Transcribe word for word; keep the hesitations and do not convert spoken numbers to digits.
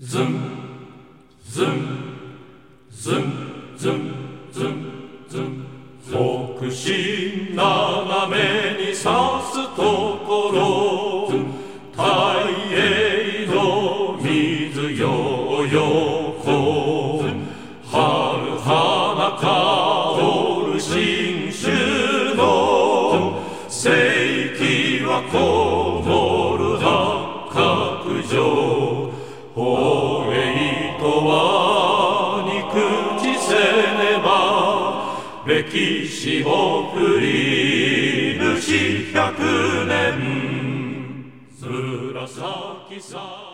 ズンズンズンズンズンズン北進斜めにさすところ大栄の水よ横春花香る新種の世紀はこもる八角城宝永とは憎きせねば歴史を振りぬし百年紫さ